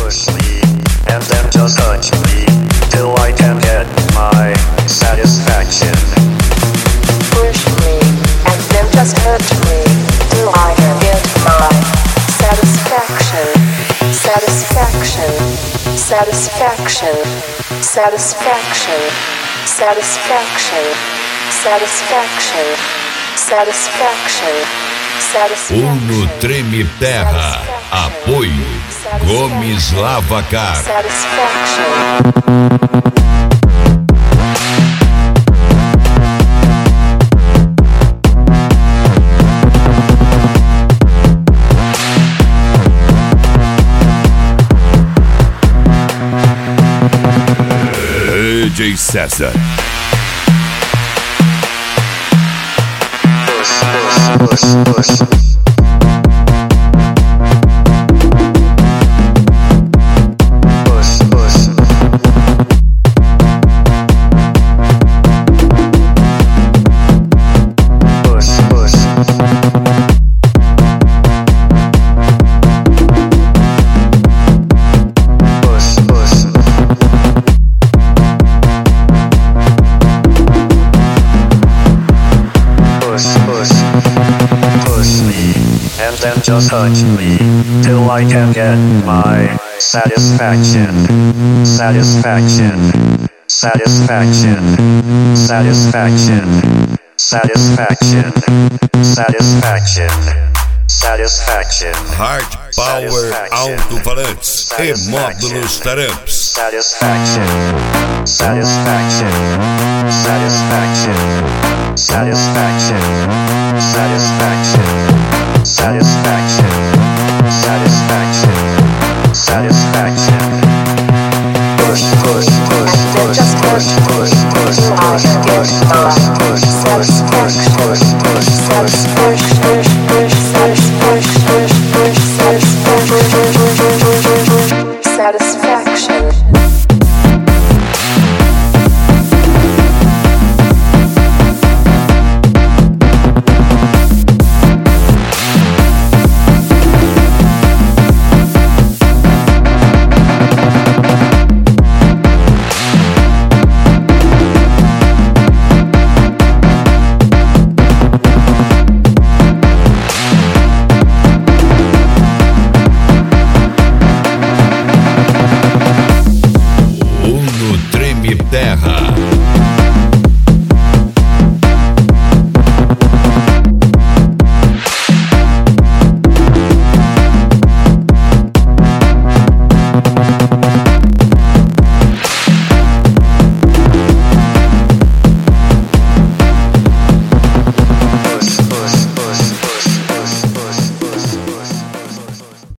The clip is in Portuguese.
push me, and then just touch me, till I can get my satisfaction. Push me, and then just touch me, till I can get my satisfaction. Satisfaction. Satisfaction. Satisfaction. Satisfaction. Satisfaction. Satisfaction. Satisfaction. Uno Treme Terra. Apoio Gomes Lavacar. Satisfaction. DJ César. Push, push, push. Just touch me, till I can get my satisfaction. Satisfaction. Satisfaction. Satisfaction. Satisfaction. Satisfaction. Satisfaction. Hard Power Alto-Falantes e módulos Taramps. Satisfaction. Satisfaction. Satisfaction. Satisfaction. Satisfaction. Satisfaction. Satisfaction.